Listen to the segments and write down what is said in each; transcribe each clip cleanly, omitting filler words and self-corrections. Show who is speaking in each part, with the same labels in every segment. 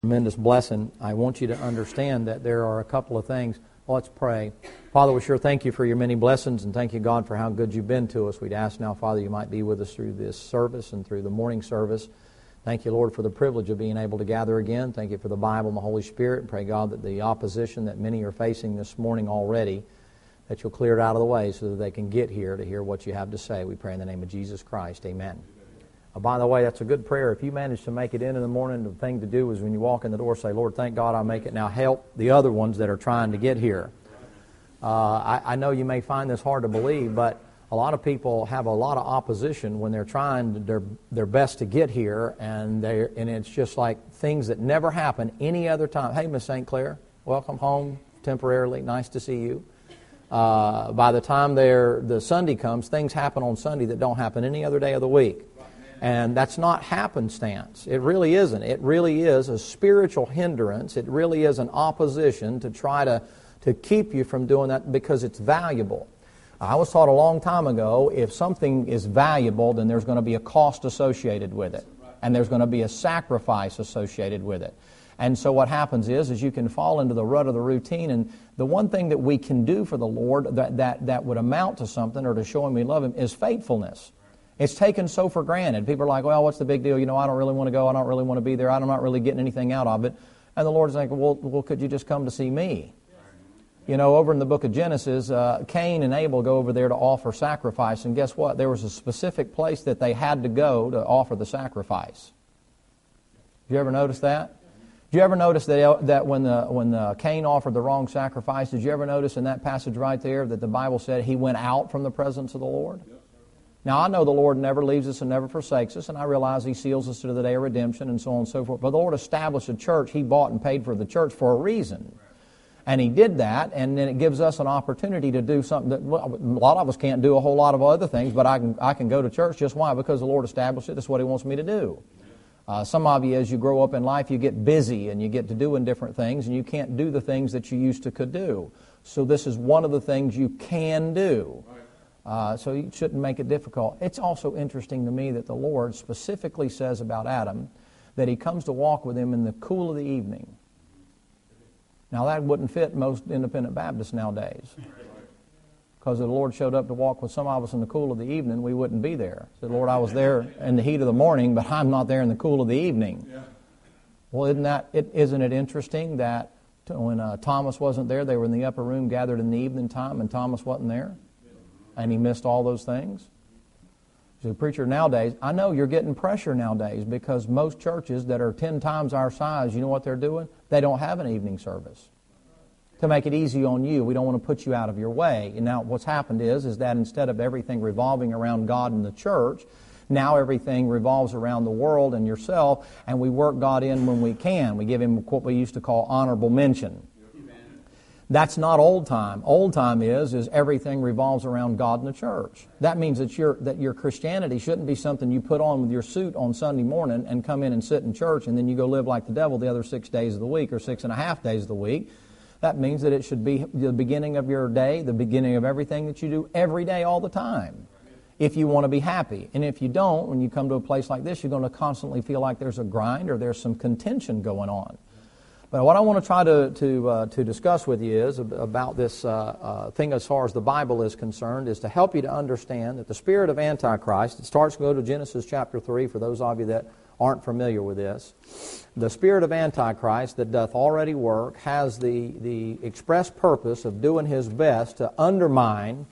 Speaker 1: Tremendous blessing. I want you to understand that there are a couple of things. Let's pray. Father, we sure thank you for your many blessings, and thank you, God, for how good you've been to us. We'd ask now, Father, you might be with us through this service and through the morning service. Thank you, Lord, for the privilege of being able to gather again. Thank you for the Bible and the Holy Spirit. And pray, God, that the opposition that many are facing this morning already, that you'll clear it out of the way so that they can get here to hear what you have to say. We pray in the name of Jesus Christ. Amen. By the way, that's a good prayer. If you manage to make it in the morning, the thing to do is when you walk in the door, say, Lord, thank God I make it. Now help the other ones that are trying to get here. I know you may find this hard to believe, but a lot of people have a lot of opposition when they're trying their best to get here, and it's just like things that never happen any other time. Hey, Miss St. Clair, welcome home temporarily. Nice to see you. By the time the Sunday comes, things happen on Sunday that don't happen any other day of the week. And that's not happenstance. It really isn't. It really is a spiritual hindrance. It really is an opposition to try to keep you from doing that because it's valuable. I was taught a long time ago, if something is valuable, then there's going to be a cost associated with it. And there's going to be a sacrifice associated with it. And so what happens is you can fall into the rut of the routine. And the one thing that we can do for the Lord that would amount to something or to show Him we love Him is faithfulness. It's taken so for granted. People are like, well, what's the big deal? I don't really want to go. I don't really want to be there. I'm not really getting anything out of it. And the Lord's like, well, could you just come to see me? Over in the book of Genesis, Cain and Abel go over there to offer sacrifice. And guess what? There was a specific place that they had to go to offer the sacrifice. Did you ever notice that? Did you ever notice that when Cain offered the wrong sacrifice, did you ever notice in that passage right there that the Bible said he went out from the presence of the Lord? Now, I know the Lord never leaves us and never forsakes us, and I realize He seals us to the day of redemption and so on and so forth. But the Lord established a church. He bought and paid for the church for a reason. And He did that, and then it gives us an opportunity to do something that a lot of us can't do a whole lot of other things, but I can go to church. Just why? Because the Lord established it. That's what He wants me to do. Some of you, as you grow up in life, you get busy and you get to doing different things, and you can't do the things that you used to could do. So this is one of the things you can do. So you shouldn't make it difficult. It's also interesting to me that the Lord specifically says about Adam that He comes to walk with him in the cool of the evening. Now that wouldn't fit most independent Baptists nowadays. Because if the Lord showed up to walk with some of us in the cool of the evening, we wouldn't be there. Said, Lord, I was there in the heat of the morning, but I'm not there in the cool of the evening. Yeah. Well, isn't it interesting that when Thomas wasn't there, they were in the upper room gathered in the evening time, and Thomas wasn't there? And he missed all those things. So preacher, nowadays, I know you're getting pressure nowadays because most churches that are 10 times our size, you know what they're doing? They don't have an evening service. To make it easy on you, we don't want to put you out of your way. And now what's happened is that instead of everything revolving around God and the church, now everything revolves around the world and yourself, and we work God in when we can. We give Him what we used to call honorable mention. That's not old time. Old time is everything revolves around God and the church. That means that your Christianity shouldn't be something you put on with your suit on Sunday morning and come in and sit in church and then you go live like the devil the other 6 days of the week or 6.5 days of the week. That means that it should be the beginning of your day, the beginning of everything that you do every day, all the time, if you want to be happy. And if you don't, when you come to a place like this, you're going to constantly feel like there's a grind or there's some contention going on. But what I want to try to discuss with you is about this thing as far as the Bible is concerned, is to help you to understand that the spirit of Antichrist, it starts to go to Genesis chapter 3 for those of you that aren't familiar with this. The spirit of Antichrist that doth already work has the express purpose of doing his best to undermine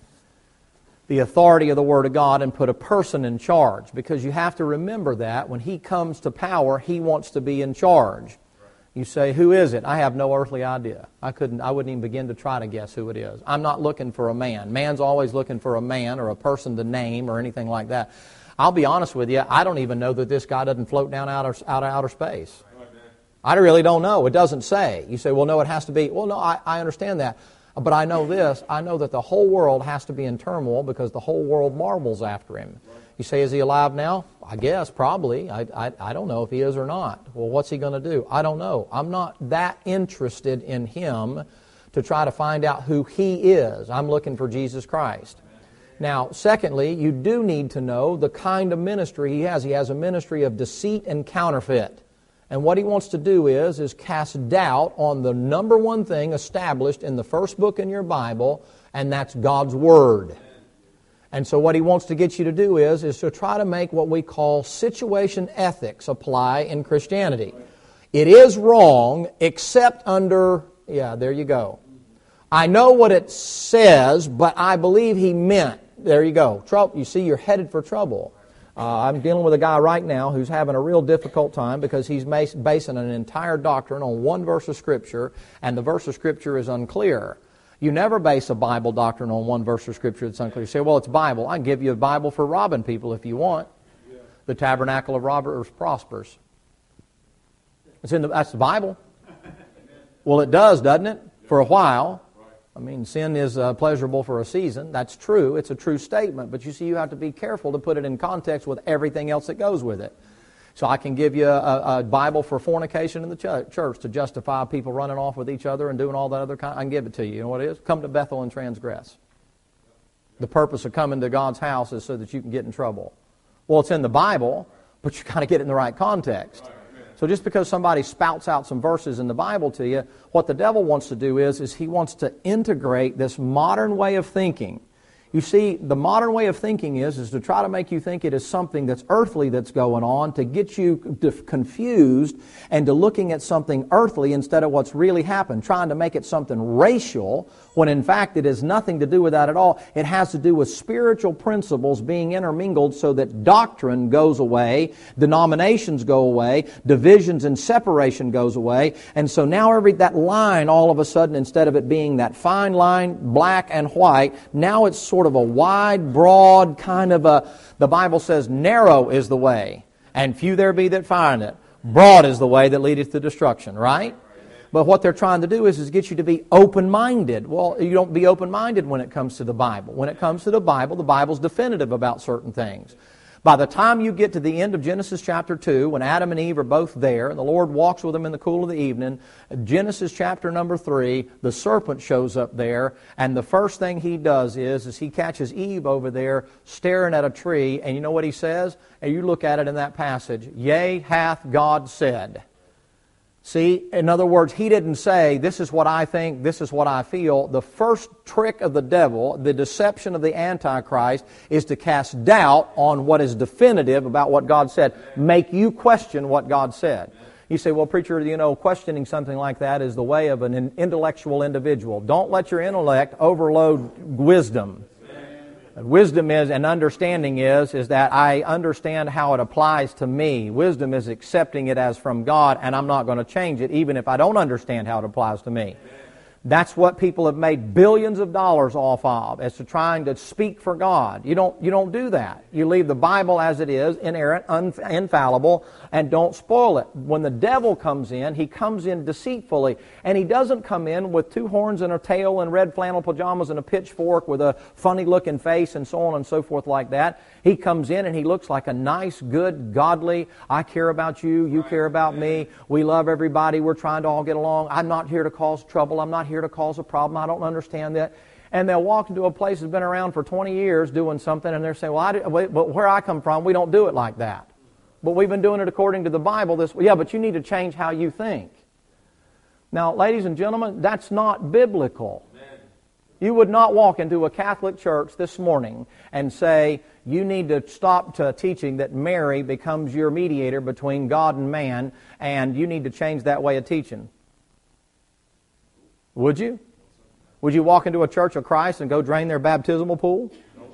Speaker 1: the authority of the Word of God and put a person in charge. Because you have to remember that when he comes to power, he wants to be in charge. You say, who is it? I have no earthly idea. I wouldn't even begin to try to guess who it is. I'm not looking for a man. Man's always looking for a man or a person to name or anything like that. I'll be honest with you, I don't even know that this guy doesn't float down out of outer space. I really don't know. It doesn't say. You say, well, no, it has to be. Well, no, I understand that. But I know this. I know that the whole world has to be in turmoil because the whole world marvels after him. You say, is he alive now? I guess, probably. I don't know if he is or not. Well, what's he going to do? I don't know. I'm not that interested in him to try to find out who he is. I'm looking for Jesus Christ. Now, secondly, you do need to know the kind of ministry he has. He has a ministry of deceit and counterfeit. And what he wants to do is cast doubt on the number one thing established in the first book in your Bible, and that's God's Word. And so what he wants to get you to do is to try to make what we call situation ethics apply in Christianity. It is wrong except under, there you go. I know what it says, but I believe he meant, there you go. Trouble. You see, you're headed for trouble. I'm dealing with a guy right now who's having a real difficult time because he's basing an entire doctrine on one verse of Scripture, and the verse of Scripture is unclear. You never base a Bible doctrine on one verse of Scripture that's unclear. You say, well, it's Bible. I can give you a Bible for robbing people if you want. The tabernacle of robbers prospers. That's the Bible. Well, it does, doesn't it? For a while. I mean, sin is pleasurable for a season. That's true. It's a true statement. But you see, you have to be careful to put it in context with everything else that goes with it. So I can give you a Bible for fornication in the church to justify people running off with each other and doing all that other kind. I can give it to you. You know what it is? Come to Bethel and transgress. The purpose of coming to God's house is so that you can get in trouble. Well, it's in the Bible, but you got to get it in the right context. So just because somebody spouts out some verses in the Bible to you, what the devil wants to do is he wants to integrate this modern way of thinking. You see, the modern way of thinking is to try to make you think it is something that's earthly that's going on, to get you confused and to looking at something earthly instead of what's really happened, trying to make it something racial, when in fact it has nothing to do with that at all. It has to do with spiritual principles being intermingled so that doctrine goes away, denominations go away, divisions and separation goes away, and so now that line all of a sudden, instead of it being that fine line, black and white, now it's sort of a wide, broad kind of the Bible says narrow is the way, and few there be that find it. Broad is the way that leadeth to destruction, right? But what they're trying to do is get you to be open-minded. Well, you don't be open-minded when it comes to the Bible. When it comes to the Bible's definitive about certain things. By the time you get to the end of Genesis chapter 2, when Adam and Eve are both there, and the Lord walks with them in the cool of the evening, Genesis chapter number 3, the serpent shows up there, and the first thing he does is he catches Eve over there staring at a tree, and you know what he says? And you look at it in that passage, "Yea, hath God said." See, in other words, he didn't say, this is what I think, this is what I feel. The first trick of the devil, the deception of the Antichrist, is to cast doubt on what is definitive about what God said. Make you question what God said. You say, well, preacher, questioning something like that is the way of an intellectual individual. Don't let your intellect overload wisdom. Wisdom is, and understanding is that I understand how it applies to me. Wisdom is accepting it as from God, and I'm not going to change it, even if I don't understand how it applies to me. That's what people have made billions of dollars off of, as to trying to speak for God. You don't do that. You leave the Bible as it is, inerrant, infallible, and don't spoil it. When the devil comes in, he comes in deceitfully, and he doesn't come in with two horns and a tail and red flannel pajamas and a pitchfork with a funny-looking face and so on and so forth like that. He comes in and he looks like a nice, good, godly, I care about you, you care about me, we love everybody, we're trying to all get along, I'm not here to cause trouble, I'm not here to cause a problem, I don't understand that. And they'll walk into a place that's been around for 20 years doing something, and they're saying, but where I come from, we don't do it like that. But we've been doing it according to the Bible this way. Yeah, but you need to change how you think. Now, ladies and gentlemen, that's not biblical. You would not walk into a Catholic church this morning and say, you need to stop teaching that Mary becomes your mediator between God and man, and you need to change that way of teaching. Would you? Would you walk into a Church of Christ and go drain their baptismal pool?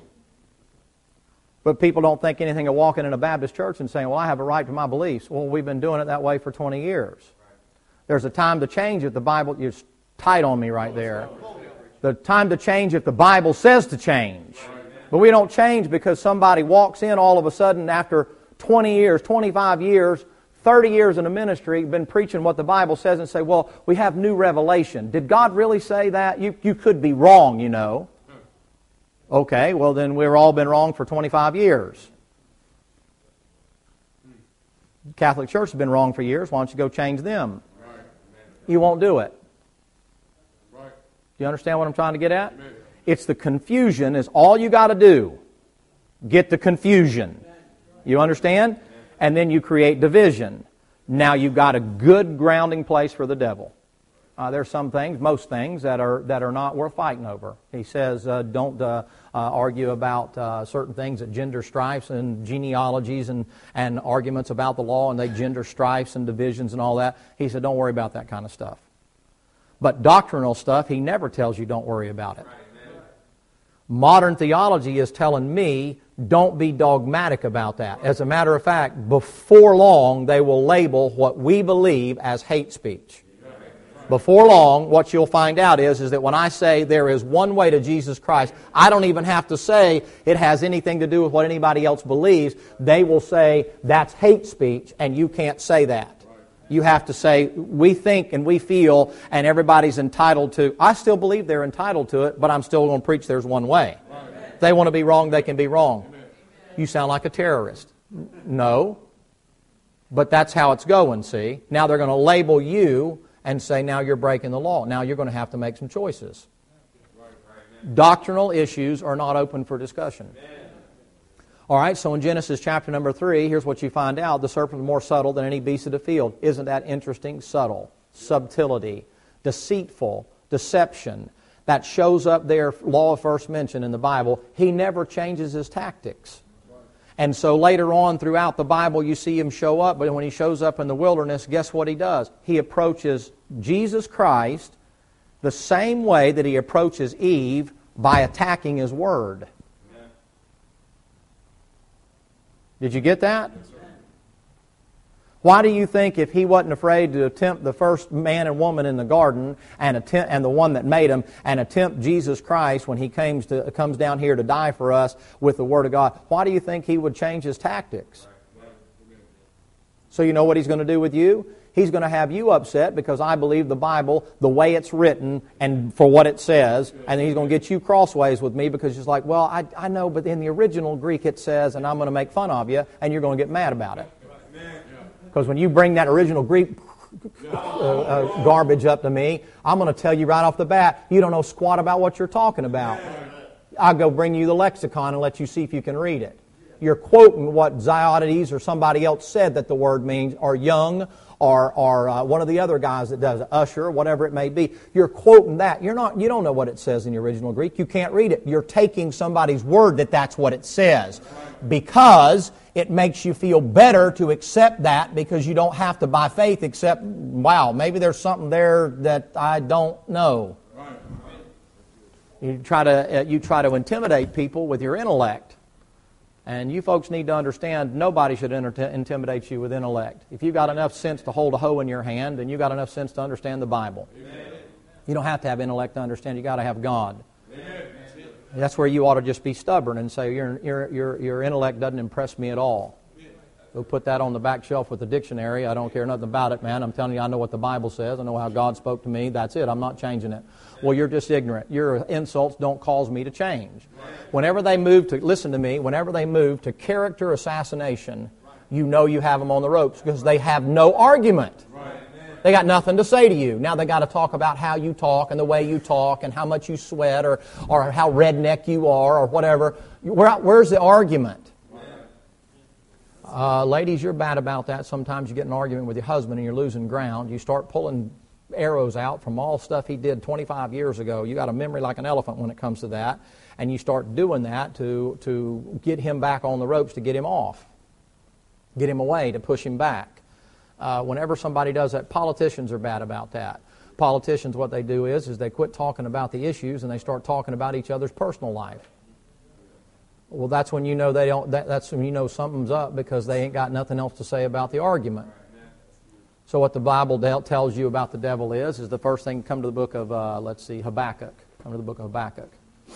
Speaker 1: But people don't think anything of walking in a Baptist church and saying, well, I have a right to my beliefs. Well, we've been doing it that way for 20 years. There's a time to change if the Bible... You're tight on me right there. The time to change if the Bible says to change. But we don't change because somebody walks in all of a sudden after 20 years, 25 years, 30 years in the ministry, been preaching what the Bible says and say, well, we have new revelation. Did God really say that? You could be wrong, you know. Okay, well then we've all been wrong for 25 years. The Catholic Church has been wrong for years. Why don't you go change them? You won't do it. Do you understand what I'm trying to get at? It's the confusion is all you got to do. Get the confusion. You understand? And then you create division. Now you've got a good grounding place for the devil. There's some things, most things, that are not worth fighting over. He says, don't argue about certain things that gender strifes and genealogies and arguments about the law, and they gender strifes and divisions and all that. He said, don't worry about that kind of stuff. But doctrinal stuff, he never tells you don't worry about it. Modern theology is telling me, don't be dogmatic about that. As a matter of fact, before long, they will label what we believe as hate speech. Before long, what you'll find out is that when I say there is one way to Jesus Christ, I don't even have to say it has anything to do with what anybody else believes. They will say that's hate speech, and you can't say that. You have to say, we think and we feel, and everybody's entitled to. I still believe they're entitled to it, but I'm still going to preach there's one way. If they want to be wrong, they can be wrong. You sound like a terrorist. No. But that's how it's going, see? Now they're going to label you and say, now you're breaking the law. Now you're going to have to make some choices. Doctrinal issues are not open for discussion. All right, so in Genesis chapter number 3, here's what you find out. The serpent is more subtle than any beast of the field. Isn't that interesting? Subtle, subtlety, deceitful, deception. That shows up there, law of first mention in the Bible. He never changes his tactics. And so later on throughout the Bible, you see him show up, but when he shows up in the wilderness, guess what he does? He approaches Jesus Christ the same way that he approaches Eve, by attacking his word. Did you get that? Why do you think if he wasn't afraid to tempt the first man and woman in the garden and the one that made them and attempt Jesus Christ when he comes down here to die for us with the Word of God, why do you think he would change his tactics? So you know what he's going to do with you? He's going to have you upset because I believe the Bible the way it's written and for what it says, and then he's going to get you crossways with me because it's like, well, I know, but in the original Greek it says, and I'm going to make fun of you, and you're going to get mad about it. Because when you bring that original Greek garbage up to me, I'm going to tell you right off the bat, you don't know squat about what you're talking about. I'll go bring you the lexicon and let you see if you can read it. You're quoting what Ziotides or somebody else said that the word means, or Young, or one of the other guys that does it, Usher, whatever it may be. You're quoting that. You don't know what it says in the original Greek. You can't read it. You're taking somebody's word that that's what it says. Because it makes you feel better to accept that because you don't have to, by faith, accept, wow, maybe there's something there that I don't know. You try to intimidate people with your intellect. And you folks need to understand, nobody should intimidate you with intellect. If you've got enough sense to hold a hoe in your hand, then you've got enough sense to understand the Bible. Amen. You don't have to have intellect to understand. You've got to have God. Amen. That's where you ought to just be stubborn and say, your intellect doesn't impress me at all. Go put that on the back shelf with the dictionary. I don't care nothing about it, man. I'm telling you, I know what the Bible says. I know how God spoke to me. That's it. I'm not changing it. Well, you're just ignorant. Your insults don't cause me to change. Whenever they move to, listen to me, whenever they move to character assassination, you know you have them on the ropes because they have no argument. They got nothing to say to you. Now they got to talk about how you talk and the way you talk and how much you sweat or how redneck you are or whatever. Where's the argument? Ladies, you're bad about that. Sometimes you get in an argument with your husband and you're losing ground. You start pulling arrows out from all stuff he did 25 years ago. You got a memory like an elephant when it comes to that. And you start doing that to get him back on the ropes, to get him off. Get him away, to push him back. Whenever somebody does that, politicians are bad about that. Politicians, what they do is they quit talking about the issues and they start talking about each other's personal life. Well, that's when you know they don't. That's when you know something's up because they ain't got nothing else to say about the argument. So what the Bible tells you about the devil is the first thing. Come to the book of Habakkuk. Come to the book of Habakkuk.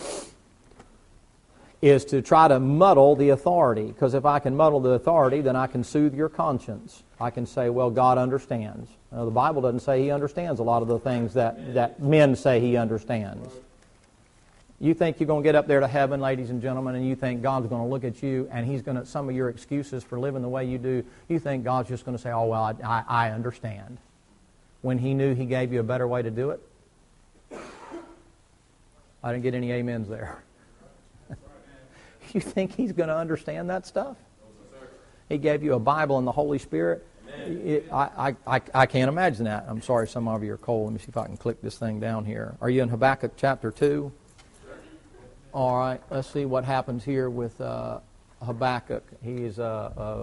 Speaker 1: Is to try to muddle the authority. Because if I can muddle the authority, then I can soothe your conscience. I can say, well, God understands. Now, the Bible doesn't say He understands a lot of the things that men say He understands. You think you're going to get up there to heaven, ladies and gentlemen, and you think God's going to look at you and He's going to, some of your excuses for living the way you do, you think God's just going to say, oh, well, I understand. When He knew He gave you a better way to do it? I didn't get any amens there. You think He's going to understand that stuff? He gave you a Bible and the Holy Spirit. I can't imagine that. I'm sorry some of you are cold. Let me see if I can click this thing down here. Are you in Habakkuk chapter 2? All right, let's see what happens here with Habakkuk. He's a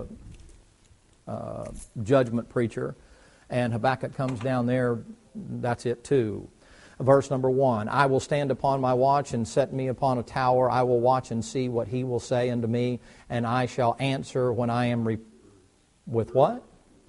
Speaker 1: judgment preacher. And Habakkuk comes down there, that's it too. Verse number 1, I will stand upon my watch and set me upon a tower. I will watch and see what he will say unto me, and I shall answer when I am with what?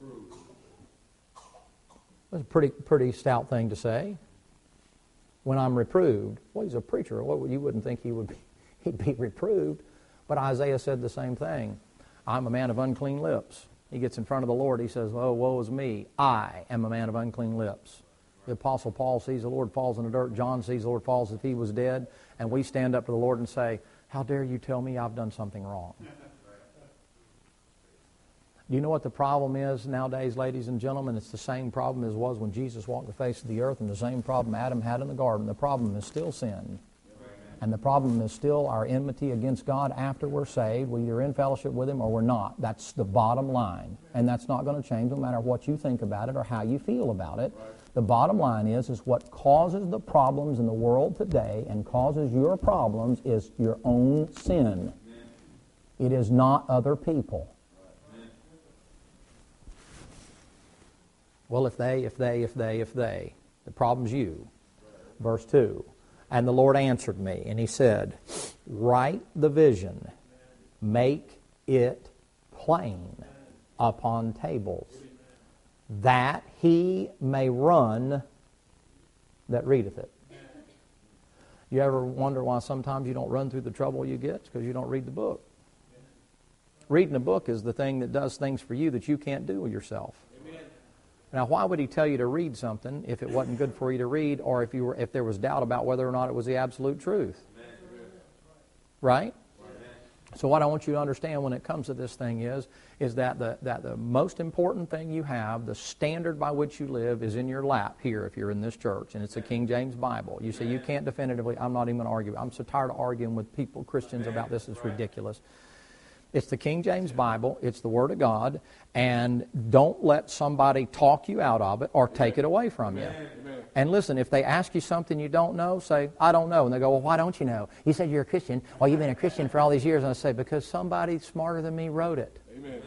Speaker 1: That's a pretty stout thing to say. When I'm reproved. Well, he's a preacher. Well, you wouldn't think he'd be reproved. But Isaiah said the same thing. I'm a man of unclean lips. He gets in front of the Lord. He says, oh, woe is me. I am a man of unclean lips. The Apostle Paul sees the Lord falls in the dirt. John sees the Lord falls as if he was dead. And we stand up to the Lord and say, how dare you tell me I've done something wrong? Do you know what the problem is nowadays, ladies and gentlemen? It's the same problem as was when Jesus walked the face of the earth, and the same problem Adam had in the garden. The problem is still sin. And the problem is still our enmity against God after we're saved. We're either in fellowship with Him or we're not. That's the bottom line. And that's not going to change no matter what you think about it or how you feel about it. The bottom line is what causes the problems in the world today and causes your problems is your own sin. It is not other people. Well, if they, the problem's you. Verse 2, and the Lord answered me, and He said, write the vision, make it plain upon tables, that he may run that readeth it. You ever wonder why sometimes you don't run through the trouble you get? It's because you don't read the book. Reading a book is the thing that does things for you that you can't do yourself. Now, why would He tell you to read something if it wasn't good for you to read, or if there was doubt about whether or not it was the absolute truth? Right? So what I want you to understand when it comes to this thing is that the most important thing you have, the standard by which you live, is in your lap here if you're in this church, and it's a King James Bible. You say you can't definitively, I'm not even going to argue. I'm so tired of arguing with people, Christians, about this. It's ridiculous. It's the King James Bible. It's the Word of God. And don't let somebody talk you out of it or take it away from you. And listen, if they ask you something you don't know, say, I don't know. And they go, well, why don't you know? You said you're a Christian. Well, you've been a Christian for all these years. And I say, because somebody smarter than me wrote it. Amen.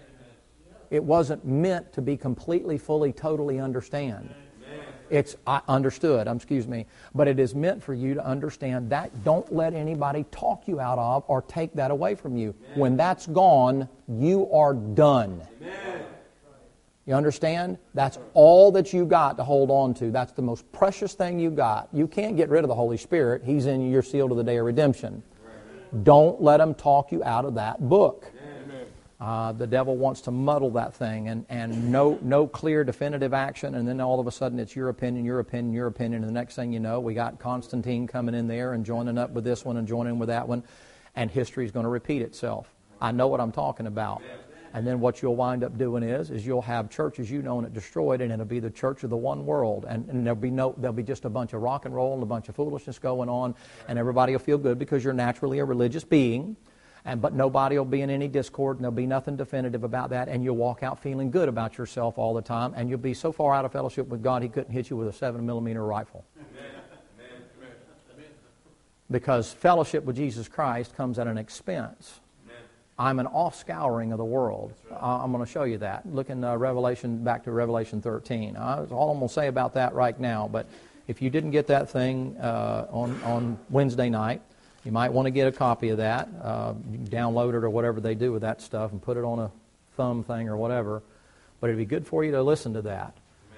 Speaker 1: It wasn't meant to be completely, fully, totally understand. It's understood, but it is meant for you to understand that. Don't let anybody talk you out of or take that away from you. Amen. When that's gone, you are done. Amen. You understand? That's all that you got to hold on to. That's the most precious thing you got. You can't get rid of the Holy Spirit. He's in you. You're sealed to the day of redemption. Amen. Don't let them talk you out of that book. The devil wants to muddle that thing and no clear definitive action, and then all of a sudden it's your opinion, and the next thing you know, we got Constantine coming in there and joining up with this one and joining with that one, and history's going to repeat itself. I know what I'm talking about. And then what you'll wind up doing is you'll have churches you know and it destroyed, and it'll be the church of the one world, and there'll be just a bunch of rock and roll and a bunch of foolishness going on, and everybody will feel good because you're naturally a religious being. But nobody will be in any discord, and there'll be nothing definitive about that, and you'll walk out feeling good about yourself all the time, and you'll be so far out of fellowship with God, He couldn't hit you with a 7mm rifle. Amen. Because fellowship with Jesus Christ comes at an expense. Amen. I'm an offscouring of the world. Right. I'm going to show you that. Look in back to Revelation 13. That's all I'm going to say about that right now, but if you didn't get that thing on Wednesday night, you might want to get a copy of that. You can download it or whatever they do with that stuff and put it on a thumb thing or whatever. But it'd be good for you to listen to that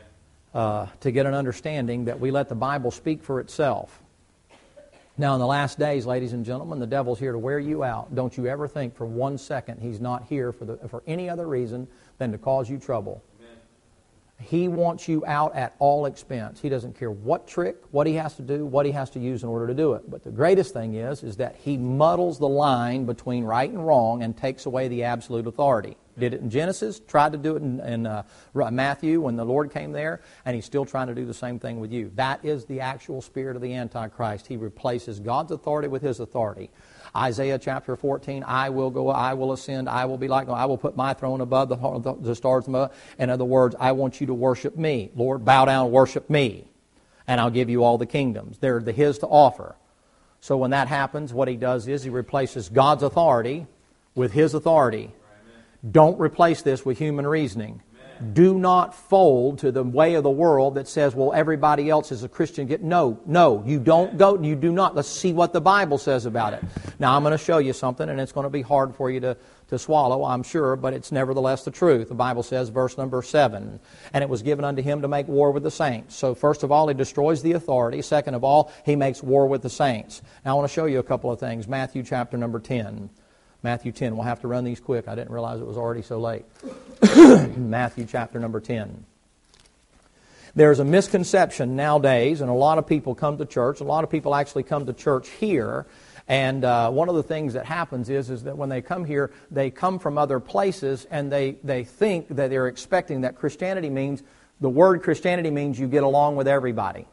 Speaker 1: to get an understanding that we let the Bible speak for itself. Now, in the last days, ladies and gentlemen, the devil's here to wear you out. Don't you ever think for 1 second he's not here for any other reason than to cause you trouble. He wants you out at all expense. He doesn't care what trick, what he has to do, what he has to use in order to do it. But the greatest thing is that he muddles the line between right and wrong and takes away the absolute authority. Did it in Genesis, tried to do it in Matthew when the Lord came there, and he's still trying to do the same thing with you. That is the actual spirit of the Antichrist. He replaces God's authority with his authority. Isaiah chapter 14, I will ascend, I will be like, I will put my throne above the stars. In other words, I want you to worship me. Lord, bow down and worship me, and I'll give you all the kingdoms. They're His to offer. So when that happens, what He does is He replaces God's authority with His authority. Don't replace this with human reasoning. Do not fold to the way of the world that says, well, everybody else is a Christian. No, you don't go. You do not. Let's see what the Bible says about it. Now, I'm going to show you something, and it's going to be hard for you to swallow, I'm sure, but it's nevertheless the truth. The Bible says, verse number 7, and it was given unto Him to make war with the saints. So first of all, He destroys the authority. Second of all, He makes war with the saints. Now, I want to show you a couple of things. Matthew chapter number 10. Matthew 10. We'll have to run these quick. I didn't realize it was already so late. Matthew chapter number 10. There's a misconception nowadays, and a lot of people come to church. A lot of people actually come to church here. And one of the things that happens is that when they come here, they come from other places, and they think that they're expecting that Christianity means, the word Christianity means you get along with everybody.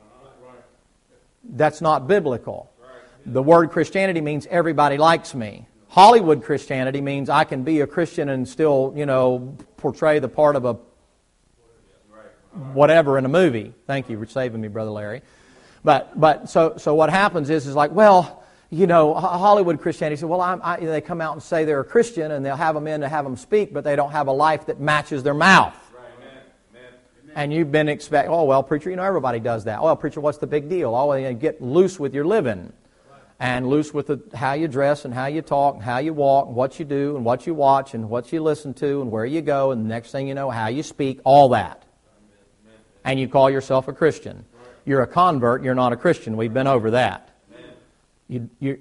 Speaker 1: That's not biblical. The word Christianity means everybody likes me. Hollywood Christianity means I can be a Christian and still, portray the part of a whatever in a movie. Thank you for saving me, Brother Larry. But so what happens is like, well, Hollywood Christianity says, well, they come out and say they're a Christian, and they'll have them in to have them speak, but they don't have a life that matches their mouth. And you've been expecting, oh, well, preacher, everybody does that. Well, preacher, what's the big deal? Oh, get loose with your living. And loose with how you dress and how you talk and how you walk and what you do and what you watch and what you listen to and where you go, and the next thing you know, how you speak, all that. And you call yourself a Christian. You're a convert, you're not a Christian. We've been over that. You're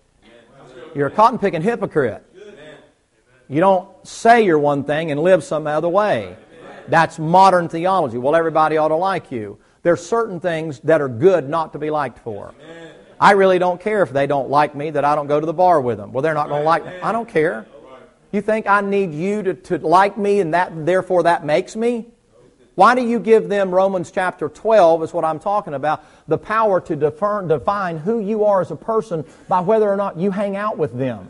Speaker 1: a cotton-picking hypocrite. You don't say you're one thing and live some other way. That's modern theology. Well, everybody ought to like you. There's certain things that are good not to be liked for. I really don't care if they don't like me, that I don't go to the bar with them. Well, they're not going to like me. I don't care. You think I need you to like me, and therefore that makes me? Why do you give them, Romans chapter 12 is what I'm talking about, the power to define who you are as a person by whether or not you hang out with them?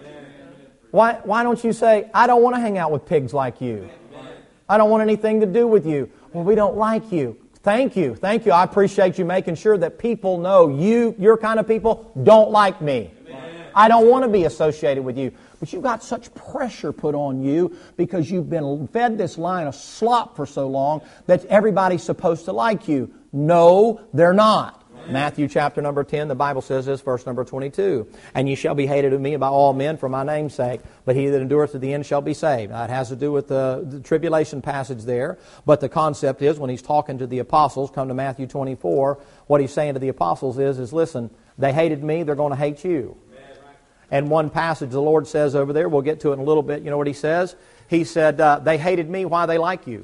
Speaker 1: Why don't you say, I don't want to hang out with pigs like you. I don't want anything to do with you. Well, we don't like you. Thank you. I appreciate you making sure that people know your kind of people don't like me. I don't want to be associated with you. But you've got such pressure put on you because you've been fed this line of slop for so long that everybody's supposed to like you. No, they're not. Matthew chapter number 10, the Bible says this, verse number 22. And ye shall be hated of me by all men for my name's sake, but he that endureth to the end shall be saved. Now, it has to do with the tribulation passage there, but the concept is when he's talking to the apostles, come to Matthew 24, what he's saying to the apostles is listen, they hated me, they're going to hate you. And one passage the Lord says over there, we'll get to it in a little bit, you know what he says? He said, they hated me, why they like you?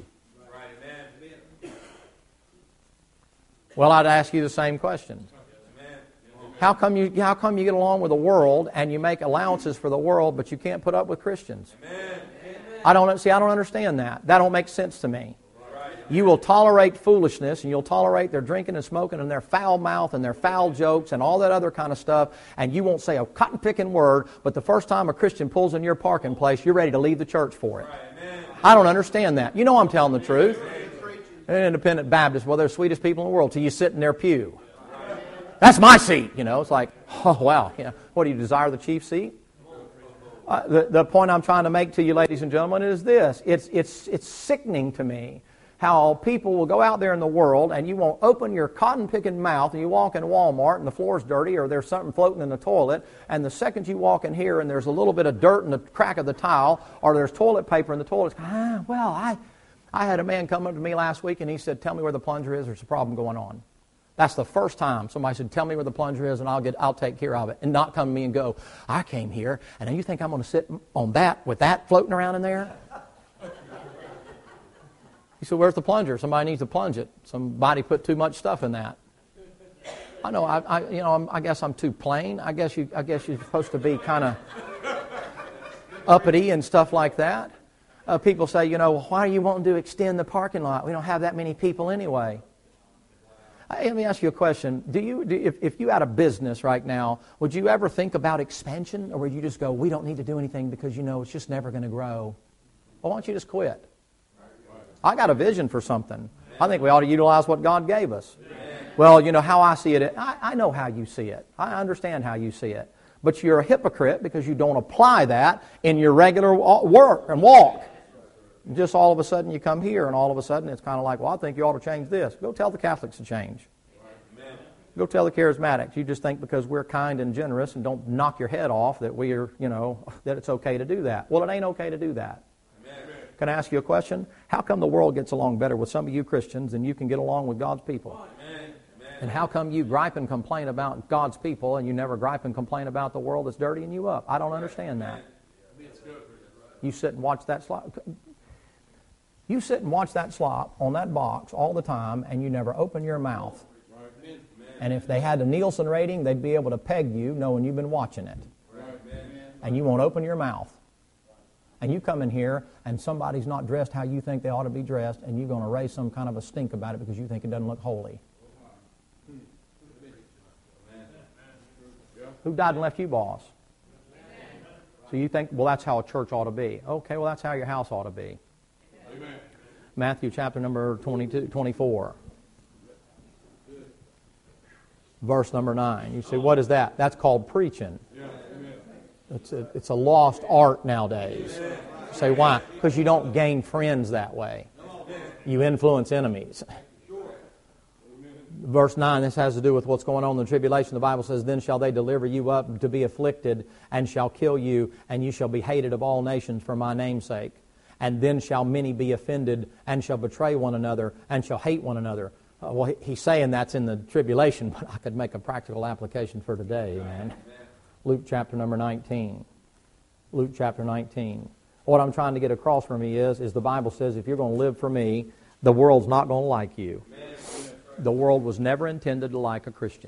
Speaker 1: Well, I'd ask you the same question. How come you get along with the world and you make allowances for the world, but you can't put up with Christians? I don't understand that. That don't make sense to me. You will tolerate foolishness, and you'll tolerate their drinking and smoking and their foul mouth and their foul jokes and all that other kind of stuff, and you won't say a cotton-picking word, but the first time a Christian pulls in your parking place, you're ready to leave the church for it. I don't understand that. You know I'm telling the truth. An independent Baptist, well, they're the sweetest people in the world till you sit in their pew. That's my seat, It's like, oh, wow. What, do you desire the chief seat? The point I'm trying to make to you, ladies and gentlemen, is this. It's sickening to me how people will go out there in the world and you won't open your cotton-picking mouth and you walk in Walmart and the floor's dirty or there's something floating in the toilet, and the second you walk in here and there's a little bit of dirt in the crack of the tile or there's toilet paper in the toilet, I had a man come up to me last week and he said, tell me where the plunger is, there's a problem going on. That's the first time somebody said, tell me where the plunger is and I'll take care of it. And not come to me and go, I came here and you think I'm going to sit on that with that floating around in there? He said, where's the plunger? Somebody needs to plunge it. Somebody put too much stuff in that. I know, I guess I'm too plain. I guess you're supposed to be kind of uppity and stuff like that. People say, why are you wanting to extend the parking lot? We don't have that many people anyway. Hey, let me ask you a question. If you had a business right now, would you ever think about expansion? Or would you just go, we don't need to do anything because it's just never going to grow? Well, why don't you just quit? I got a vision for something. I think we ought to utilize what God gave us. Well, how I see it, I know how you see it. I understand how you see it. But you're a hypocrite because you don't apply that in your regular work and walk. Just all of a sudden you come here and all of a sudden it's kind of like, well, I think you ought to change this. Go tell the Catholics to change. Go tell the Charismatics. You just think because we're kind and generous and don't knock your head off that we're, that it's okay to do that. Well, it ain't okay to do that. Can I ask you a question? How come the world gets along better with some of you Christians than you can get along with God's people? And how come you gripe and complain about God's people and you never gripe and complain about the world that's dirtying you up? I don't understand that. You sit and watch that slop. You sit and watch that slop on that box all the time and you never open your mouth. And if they had a Nielsen rating, they'd be able to peg you knowing you've been watching it. And you won't open your mouth. And you come in here and somebody's not dressed how you think they ought to be dressed and you're going to raise some kind of a stink about it because you think it doesn't look holy. Who died and left you, boss? So you think, well, that's how a church ought to be. Okay, well, that's how your house ought to be. Amen. Matthew chapter number 24. Verse number 9. You say, what is that? That's called preaching. It's a lost art nowadays. You say, why? Because you don't gain friends that way. You influence enemies. Verse 9, this has to do with what's going on in the tribulation. The Bible says, then shall they deliver you up to be afflicted, and shall kill you, and you shall be hated of all nations for my name's sake. And then shall many be offended, and shall betray one another, and shall hate one another. Well, he's saying that's in the tribulation, but I could make a practical application for today, man. Luke chapter number 19. Luke chapter 19. What I'm trying to get across for me is the Bible says if you're going to live for me, the world's not going to like you. The world was never intended to like a Christian.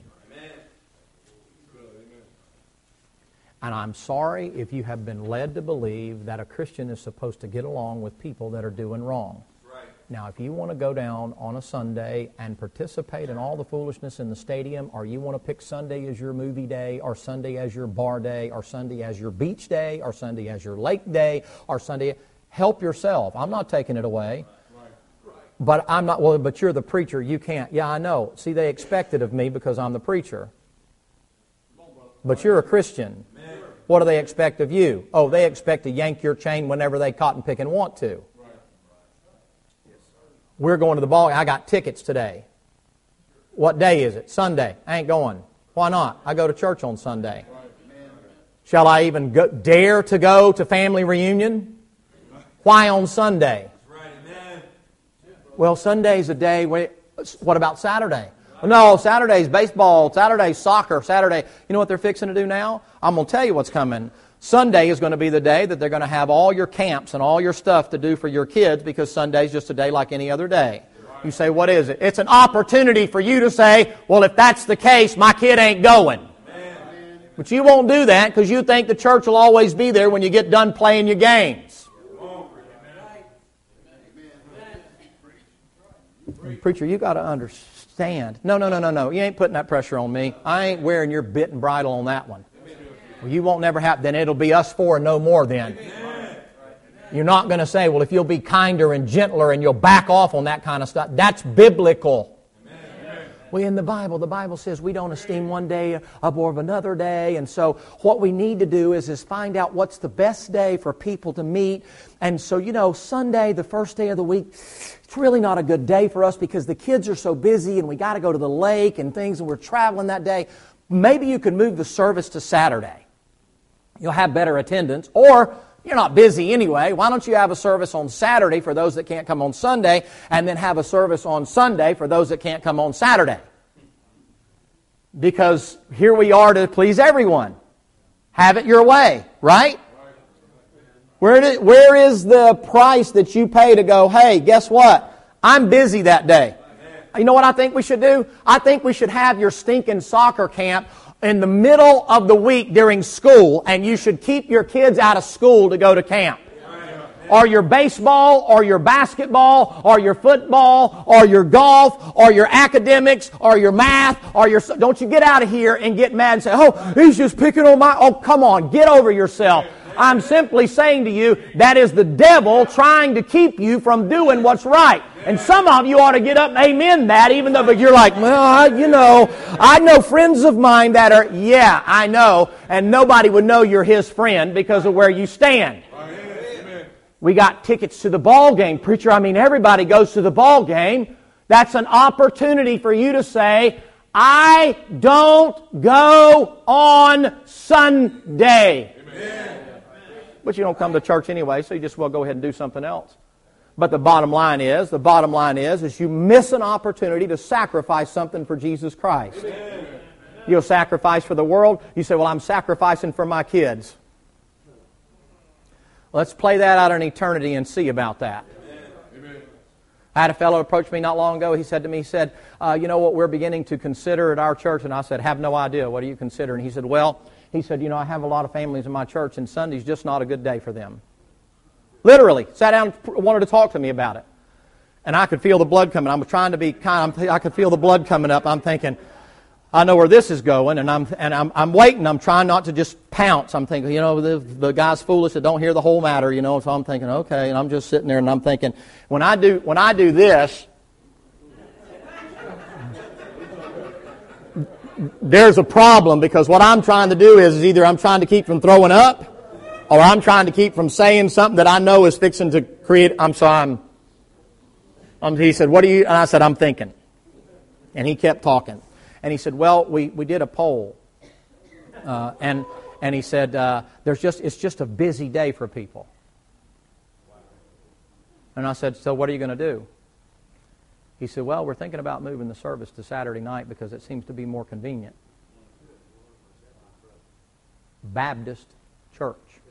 Speaker 1: And I'm sorry if you have been led to believe that a Christian is supposed to get along with people that are doing wrong. Now, if you want to go down on a Sunday and participate in all the foolishness in the stadium, or you want to pick Sunday as your movie day, or Sunday as your bar day, or Sunday as your beach day, or Sunday as your lake day, or Sunday, help yourself. I'm not taking it away. But I'm not, well, but you're the preacher, you can't. Yeah, I know. See, they expect it of me because I'm the preacher. But you're a Christian. What do they expect of you? Oh, they expect to yank your chain whenever they cotton pick and want to. We're going to the ball. I got tickets today. What day is it? Sunday. I ain't going. Why not? I go to church on Sunday. Shall I even dare to go to family reunion? Why on Sunday? Well, Sunday's a day. What about Saturday? No, Saturday's baseball, Saturday's soccer, Saturday. You know what they're fixing to do now? I'm going to tell you what's coming. Sunday is going to be the day that they're going to have all your camps and all your stuff to do for your kids because Sunday's just a day like any other day. You say, what is it? It's an opportunity for you to say, well, if that's the case, my kid ain't going. But you won't do that because you think the church will always be there when you get done playing your games. Preacher, you got to understand. No. You ain't putting that pressure on me. I ain't wearing your bit and bridle on that one. Well, you won't never have. Then it'll be us four and no more then. You're not going to say, well, if you'll be kinder and gentler and you'll back off on that kind of stuff. That's biblical. Well, in the Bible says we don't esteem one day above another day. And so what we need to do is find out what's the best day for people to meet. And so, Sunday, the first day of the week, it's really not a good day for us because the kids are so busy and we got to go to the lake and things and we're traveling that day. Maybe you can move the service to Saturday. You'll have better attendance. Or you're not busy anyway. Why don't you have a service on Saturday for those that can't come on Sunday and then have a service on Sunday for those that can't come on Saturday? Because here we are to please everyone. Have it your way, right? Where is the price that you pay to go, hey, guess what? I'm busy that day. You know what I think we should do? I think we should have your stinking soccer camp in the middle of the week during school, and you should keep your kids out of school to go to camp. or your baseball, or your basketball, or your football, or your golf, or your academics, or your math, or your... Don't you get out of here and get mad and say, oh, he's just picking on my... Oh, come on, get over yourself. I'm simply saying to you, that is the devil trying to keep you from doing what's right. And some of you ought to get up and amen that, even though but you're like, well, I know friends of mine that are, yeah, I know, and nobody would know you're his friend because of where you stand. We got tickets to the ball game. Preacher, everybody goes to the ball game. That's an opportunity for you to say, I don't go on Sunday. Amen. But you don't come to church anyway, so you just well go ahead and do something else. But the bottom line is you miss an opportunity to sacrifice something for Jesus Christ. Amen. You'll sacrifice for the world. You say, well, I'm sacrificing for my kids. Let's play that out in eternity and see about that. Amen. I had a fellow approach me not long ago. He said to me, you know what we're beginning to consider at our church? And I said, have no idea. What do you consider? And he said, I have a lot of families in my church and Sunday's just not a good day for them. Literally, sat down and wanted to talk to me about it. And I could feel the blood coming. I was trying to be kind. I could feel the blood coming up. I'm thinking, I know where this is going, and I'm waiting. I'm trying not to just pounce. I'm thinking, the guy's foolish that don't hear the whole matter, So I'm thinking, okay, and I'm just sitting there and I'm thinking, when I do this, there's a problem because what I'm trying to do is either I'm trying to keep from throwing up, or I'm trying to keep from saying something that I know is fixing to create. He said, what do you? And I said, I'm thinking. And he kept talking. And he said, well, we did a poll. And he said, it's just a busy day for people. And I said, so what are you going to do? He said, well, we're thinking about moving the service to Saturday night because it seems to be more convenient. Baptist church.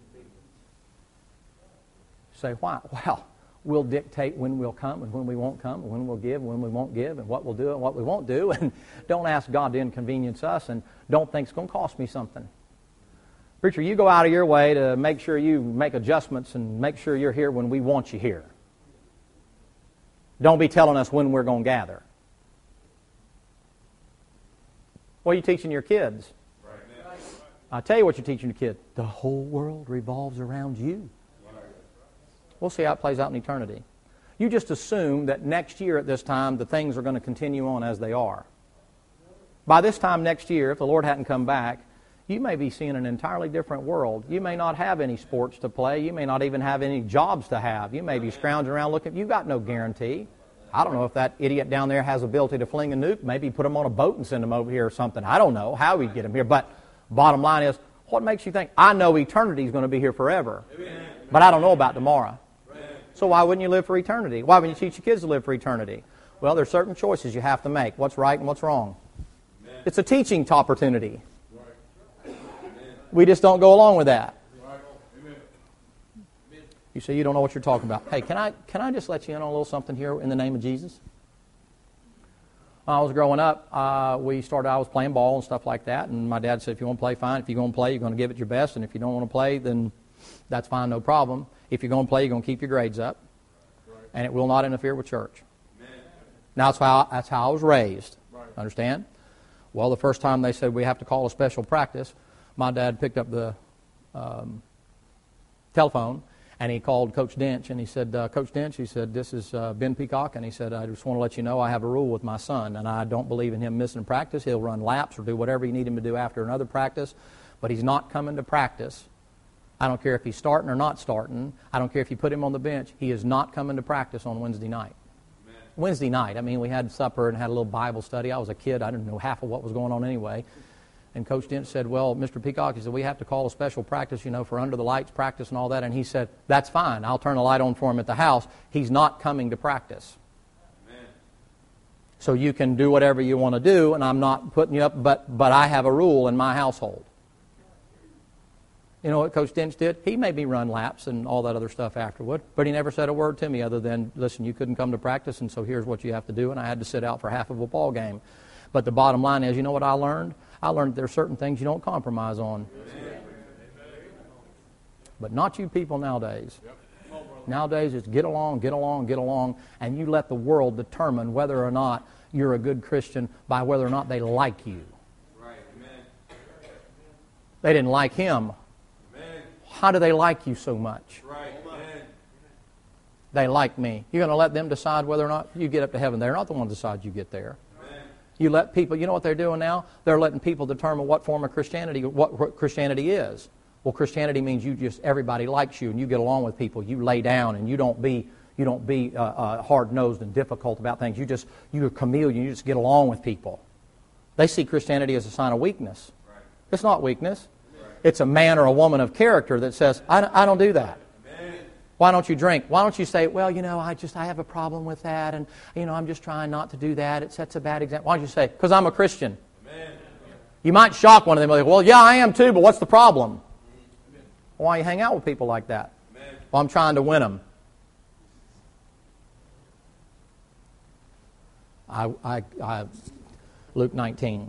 Speaker 1: Say, why? Well, we'll dictate when we'll come and when we won't come, and when we'll give and when we won't give, and what we'll do and what we won't do. And don't ask God to inconvenience us, and don't think it's going to cost me something. Preacher, you go out of your way to make sure you make adjustments and make sure you're here when we want you here. Don't be telling us when we're going to gather. What are you teaching your kids? I tell you what you're teaching your kids. The whole world revolves around you. We'll see how it plays out in eternity. You just assume that next year at this time the things are going to continue on as they are. By this time next year, if the Lord hadn't come back, you may be seeing an entirely different world. You may not have any sports to play. You may not even have any jobs to have. You may be scrounging around looking. You've got no guarantee. I don't know if that idiot down there has the ability to fling a nuke. Maybe put him on a boat and send him over here or something. I don't know how we'd get him here. But bottom line is, what makes you think? I know eternity is going to be here forever. But I don't know about tomorrow. So why wouldn't you live for eternity? Why wouldn't you teach your kids to live for eternity? Well, there's certain choices you have to make. What's right and what's wrong. Amen. It's a teaching opportunity. Right. We just don't go along with that. Right. You say you don't know what you're talking about. Hey, can I just let you in on a little something here in the name of Jesus? When I was growing up, I was playing ball and stuff like that, and my dad said, if you want to play, fine. If you're going to play, you're going to give it your best, and if you don't want to play, then that's fine, no problem. If you're going to play, you're going to keep your grades up, and it will not interfere with church. Now, that's how I was raised. Understand? Well, the first time they said we have to call a special practice, my dad picked up the telephone, and he called Coach Dench, and he said, Coach Dench, he said, this is Ben Peacock, and he said, I just want to let you know I have a rule with my son, and I don't believe in him missing practice. He'll run laps or do whatever you need him to do after another practice, but he's not coming to practice. I don't care if he's starting or not starting. I don't care if you put him on the bench. He is not coming to practice on Wednesday night. Amen. Wednesday night. We had supper and had a little Bible study. I was a kid. I didn't know half of what was going on anyway. And Coach Dent said, well, Mr. Peacock, he said, we have to call a special practice, for under the lights practice and all that. And he said, that's fine. I'll turn a light on for him at the house. He's not coming to practice. Amen. So you can do whatever you want to do, and I'm not putting you up, but I have a rule in my household. You know what Coach Dench did? He made me run laps and all that other stuff afterward, but he never said a word to me other than, listen, you couldn't come to practice, and so here's what you have to do, and I had to sit out for half of a ball game. But the bottom line is, you know what I learned? I learned there are certain things you don't compromise on. But not you people nowadays. Nowadays it's get along, get along, get along, and you let the world determine whether or not you're a good Christian by whether or not they like you.
Speaker 2: Right. Amen.
Speaker 1: They didn't like him.
Speaker 2: Amen.
Speaker 1: How do they like you so much?
Speaker 2: Right. Amen.
Speaker 1: They like me. You're going to let them decide whether or not you get up to heaven. They're not the ones that decide you get there.
Speaker 2: Amen.
Speaker 1: You let people, you know what they're doing now? They're letting people determine what form of Christianity, what Christianity is. Well, Christianity means everybody likes you and you get along with people. You lay down and you don't be hard-nosed and difficult about things. You're a chameleon. You just get along with people. They see Christianity as a sign of weakness.
Speaker 2: Right.
Speaker 1: It's not weakness.
Speaker 2: Right.
Speaker 1: It's a man or a woman of character that says, I don't do that.
Speaker 2: Amen.
Speaker 1: Why don't you drink? Why don't you say, well, I have a problem with that, and I'm just trying not to do that. It sets a bad example. Why don't you say, because I'm a Christian?
Speaker 2: Amen.
Speaker 1: You might shock one of them. Like, well, yeah, I am too, but what's the problem? Why you hang out with people like that?
Speaker 2: Amen.
Speaker 1: Well, I'm trying to win them. Luke 19,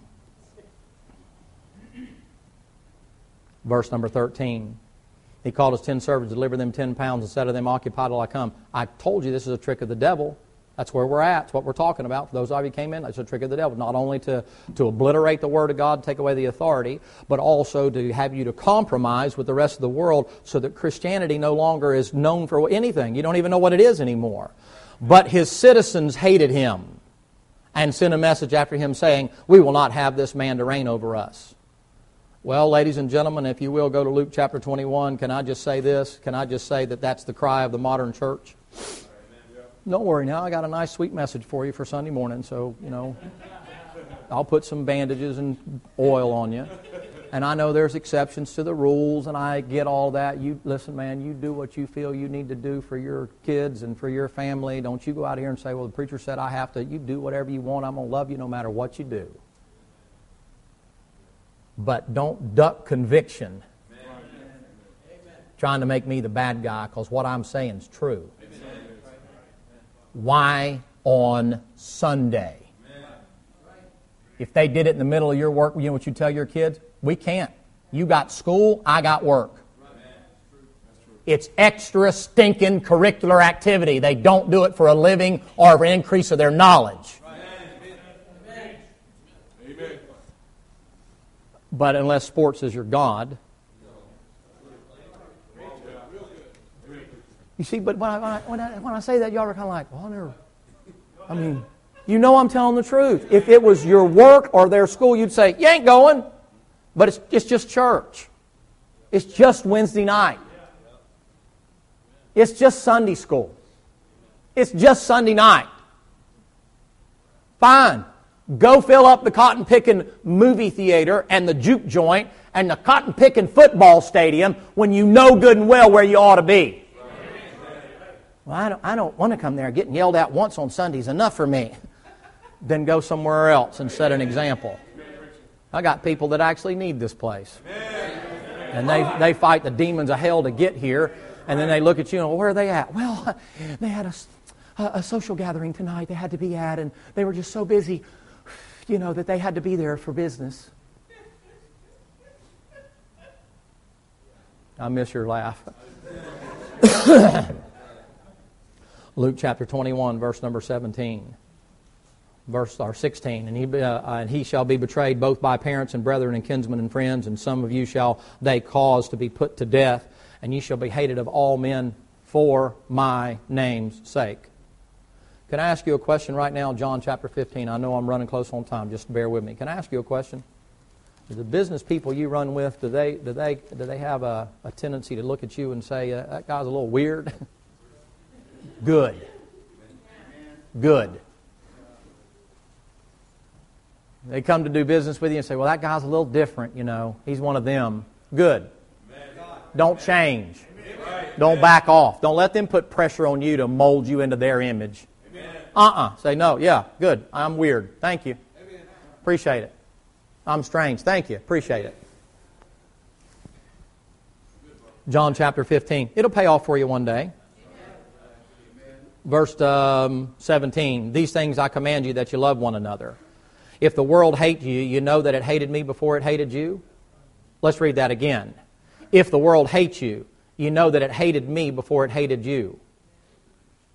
Speaker 1: verse number 13. He called his 10 servants, delivered them 10 pounds, and said to them, occupy till I come. I told you this is a trick of the devil. That's where we're at. That's what we're talking about. For those of you who came in, it's a trick of the devil. Not only to obliterate the Word of God, take away the authority, but also to have you to compromise with the rest of the world so that Christianity no longer is known for anything. You don't even know what it is anymore. But his citizens hated him and sent a message after him saying, we will not have this man to reign over us. Well, ladies and gentlemen, if you will, go to Luke chapter 21. Can I just say this? Can I just say that that's the cry of the modern church? Don't worry now, I got a nice sweet message for you for Sunday morning, so, I'll put some bandages and oil on you. And I know there's exceptions to the rules, and I get all that. You listen, man, you do what you feel you need to do for your kids and for your family. Don't you go out here and say, well, the preacher said I have to. You do whatever you want. I'm going to love you no matter what you do. But don't duck conviction. Amen. Trying to make me the bad guy, because what I'm saying is true. Amen. Why on Sunday? Amen. If they did it in the middle of your work, you know what you tell your kids? We can't. You got school, I got work. It's extra stinking curricular activity. They don't do it for a living or for an increase of their knowledge.
Speaker 2: Amen.
Speaker 1: But unless sports is your God. You see, but when I say that, y'all are kind of like, well, I'm telling the truth. If it was your work or their school, you'd say, you ain't going. But it's just church. It's just Wednesday night. It's just Sunday school. It's just Sunday night. Fine. Go fill up the cotton-picking movie theater and the juke joint and the cotton-picking football stadium when you know good and well where you ought to be. Well, I don't want to come there. Getting yelled at once on Sunday is enough for me. Then go somewhere else and set an example. I got people that actually need this place. And they fight the demons of hell to get here. And then they look at you and, well, where are they at? Well, they had a social gathering tonight they had to be at, and they were just so busy, that they had to be there for business. I miss your laugh. Luke chapter 21, verse number 17. Verse 16, and he shall be betrayed both by parents and brethren and kinsmen and friends, and some of you shall they cause to be put to death, and ye shall be hated of all men for my name's sake. Can I ask you a question right now, John chapter 15? I know I'm running close on time, just bear with me. Can I ask you a question? Do the business people you run with, do they have a tendency to look at you and say, that guy's a little weird? Good. Good. They come to do business with you and say, well, that guy's a little different, He's one of them. Good. Don't change. Don't back off. Don't let them put pressure on you to mold you into their image. Say, no, yeah, good. I'm weird. Thank you. Appreciate it. I'm strange. Thank you. Appreciate it. John chapter 15. It'll pay off for you one day. Verse 17. These things I command you, that you love one another. If the world hate you, you know that it hated me before it hated you. Let's read that again. If the world hates you, you know that it hated me before it hated you.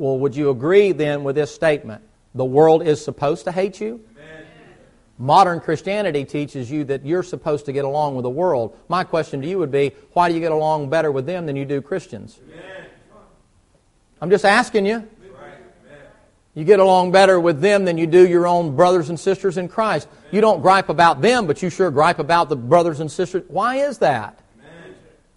Speaker 1: Well, would you agree then with this statement? The world is supposed to hate you?
Speaker 2: Amen.
Speaker 1: Modern Christianity teaches you that you're supposed to get along with the world. My question to you would be, why do you get along better with them than you do Christians?
Speaker 2: Amen.
Speaker 1: I'm just asking you.
Speaker 2: Right. Amen.
Speaker 1: You get along better with them than you do your own brothers and sisters in Christ. You don't gripe about them, but you sure gripe about the brothers and sisters. Why is that?
Speaker 2: Amen.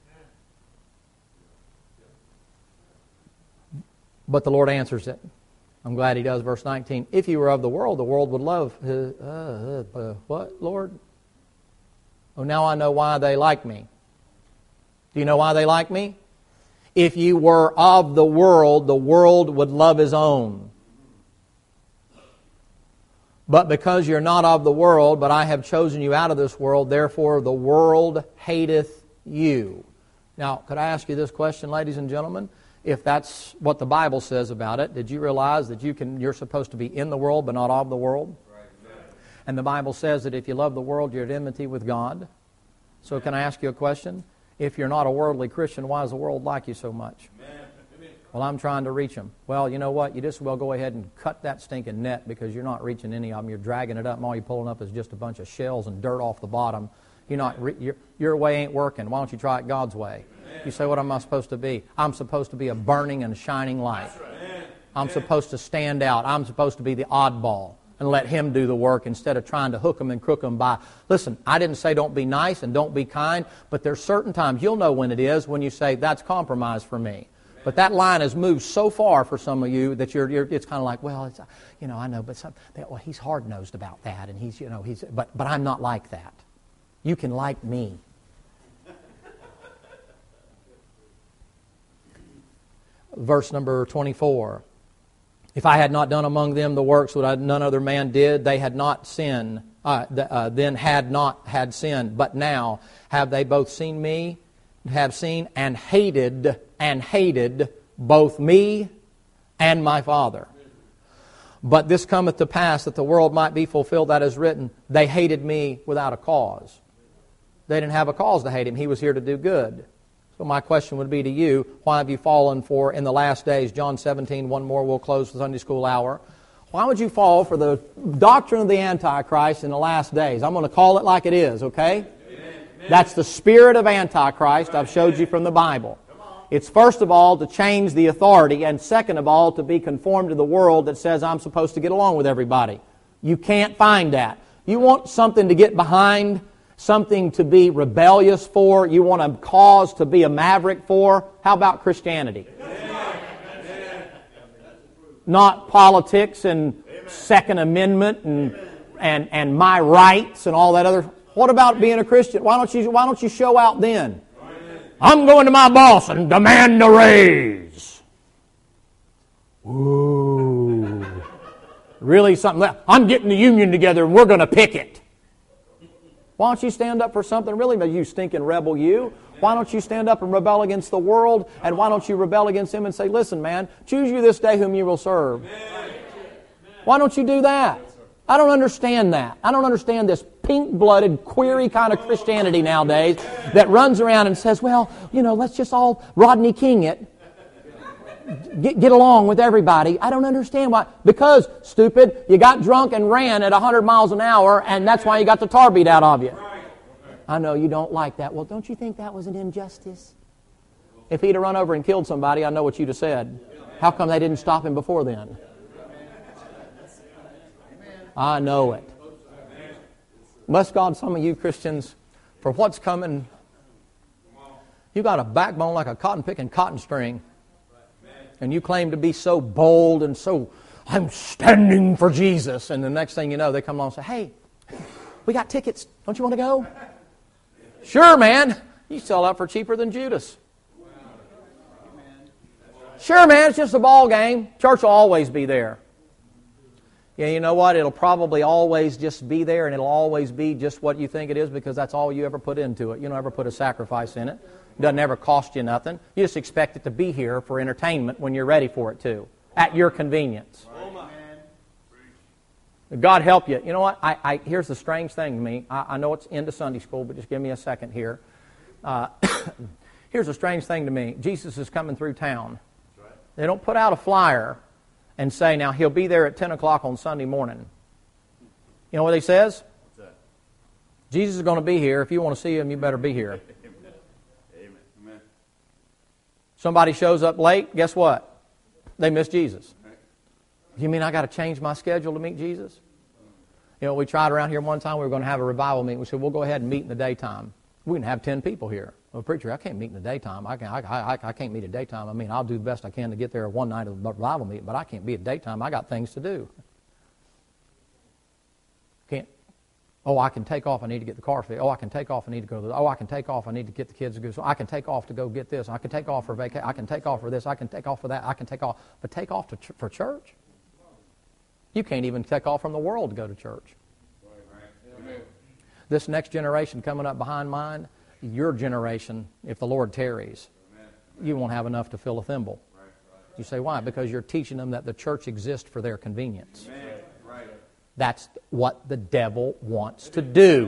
Speaker 1: But the Lord answers it. I'm glad He does. Verse 19. If you were of the world would love. What, Lord? Oh, now I know why they like me. Do you know why they like me? If you were of the world would love His own. But because you're not of the world, but I have chosen you out of this world, therefore the world hateth you. Now, could I ask you this question, ladies and gentlemen? If that's what the Bible says about it, did you realize that you're supposed to be in the world but not of the world?
Speaker 2: Right.
Speaker 1: And the Bible says that if you love the world, you're at enmity with God. So can I ask you a question? If you're not a worldly Christian, why does the world like you so much?
Speaker 2: Amen.
Speaker 1: Well, I'm trying to reach them. Well, you know what? You just well go ahead and cut that stinking net because you're not reaching any of them. You're dragging it up, and all you're pulling up is just a bunch of shells and dirt off the bottom. Your way ain't working. Why don't you try it God's way? You say, what am I supposed to be? I'm supposed to be a burning and shining light. I'm supposed to stand out. I'm supposed to be the oddball and let Him do the work instead of trying to hook them and crook them by. Listen, I didn't say don't be nice and don't be kind, but there's certain times, you'll know when it is, when you say, that's compromise for me. But that line has moved so far for some of you that it's kind of like, well, it's, I know, but he's hard-nosed about that, and but I'm not like that. You can like me. Verse number 24. If I had not done among them the works which none other man did, they had not sinned, then had not had sin. But now have they both seen me, have seen and hated both me and my Father. But this cometh to pass that the world might be fulfilled that is written, they hated me without a cause. They didn't have a cause to hate Him. He was here to do good. So my question would be to you, why have you fallen for, in the last days, John 17, one more, we'll close the Sunday school hour. Why would you fall for the doctrine of the Antichrist in the last days? I'm going to call it like it is, okay? Amen. That's the spirit of Antichrist I've showed you from the Bible. It's first of all to change the authority, and second of all to be conformed to the world that says I'm supposed to get along with everybody. You can't find that. You want something to get behind, something to be rebellious for, you want a cause to be a maverick for, how about Christianity? Amen. Not politics and Second Amendment and my rights and all that other. What about being a Christian? Why don't you show out then? I'm going to my boss and demand a raise. Ooh. Really something. I'm getting the union together and we're going to picket. Why don't you stand up for something really, you stinking rebel you? Why don't you stand up and rebel against the world? And why don't you rebel against Him and say, listen, man, choose you this day whom you will serve. Why don't you do that? I don't understand that. I don't understand this pink-blooded, query kind of Christianity nowadays that runs around and says, well, let's just all Rodney King it. Get along with everybody. I don't understand why. Because, stupid, you got drunk and ran at 100 miles an hour, and that's why you got the tar beat out of you. I know you don't like that. Well, don't you think that was an injustice? If he'd have run over and killed somebody, I know what you'd have said. How come they didn't stop him before then? I know it. Bless God, some of you Christians, for what's coming, you got a backbone like a cotton-picking cotton string. And you claim to be so bold and so, I'm standing for Jesus. And the next thing you know, they come along and say, hey, we got tickets. Don't you want to go? Sure, man. You sell out for cheaper than Judas. Sure, man. It's just a ball game. Church will always be there. Yeah, you know what? It'll probably always just be there, and it'll always be just what you think it is because that's all you ever put into it. You don't ever put a sacrifice in it. It doesn't ever cost you nothing. You just expect it to be here for entertainment when you're ready for it to, at your convenience. God help you. You know what? Here's the strange thing to me. I know it's into Sunday school, but just give me a second here. Here's the strange thing to me. Jesus is coming through town. They don't put out a flyer and say, now he'll be there at 10 o'clock on Sunday morning. You know what he says?
Speaker 2: What's that?
Speaker 1: Jesus is going to be here. If you want to see him, you better be here.
Speaker 2: Amen.
Speaker 1: Somebody shows up late, guess what? They miss Jesus. You mean I got to change my schedule to meet Jesus? You know, we tried around here one time. We were going to have a revival meeting. We said, we'll go ahead and meet in the daytime. We can have 10 people here. Well, preacher, I can't meet in the daytime. I can't meet at daytime. I mean, I'll do the best I can to get there one night of the revival meeting, but I can't be at daytime. I got things to do. Can't. Oh, I can take off. I need to get the car fixed. Oh, I can take off. I need to go to the. Oh, I can take off. I need to get the kids to go. So I can take off to go get this. I can take off for vacation. I can take off for this. I can take off for that. I can take off. But take off for church? You can't even take off from the world to go to church. This next generation coming up behind mine, your generation, if the Lord tarries, you won't have enough to fill a thimble. You say, why? Because you're teaching them that the church exists for their convenience. That's what the devil wants to do.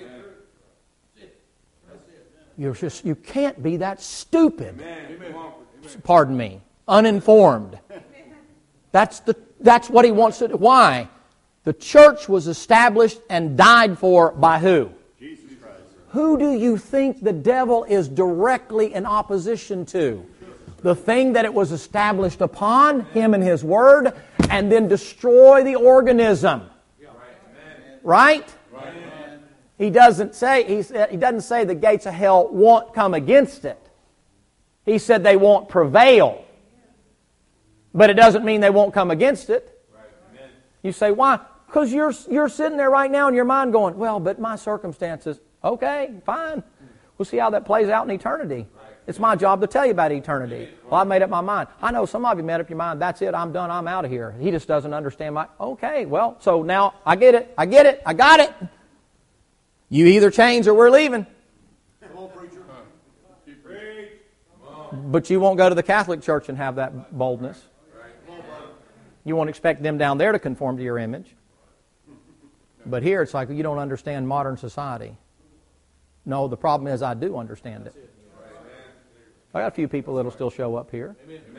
Speaker 1: You can't be that stupid. Pardon me. Uninformed. That's what he wants to do. Why? The church was established and died for by who?
Speaker 2: Jesus Christ.
Speaker 1: Who do you think the devil is directly in opposition to? The thing that it was established upon, him and his word, and then destroy the organism. Right? He doesn't say the gates of hell won't come against it. He said they won't prevail. But it doesn't mean they won't come against it. You say, why? Because you're sitting there right now in your mind going, well, but my circumstances, okay, fine. We'll see how that plays out in eternity. It's my job to tell you about eternity. Well, I've made up my mind. I know some of you made up your mind. That's it. I'm done. I'm out of here. He just doesn't understand my... Okay, well, so now I get it. I got it. You either change or we're leaving.
Speaker 2: Come on, preacher. Preach.
Speaker 1: But you won't go to the Catholic Church and have that boldness. You won't expect them down there to conform to your image. But here it's like you don't understand modern society. No, the problem is I do understand it. I got a few people that'll still show up here.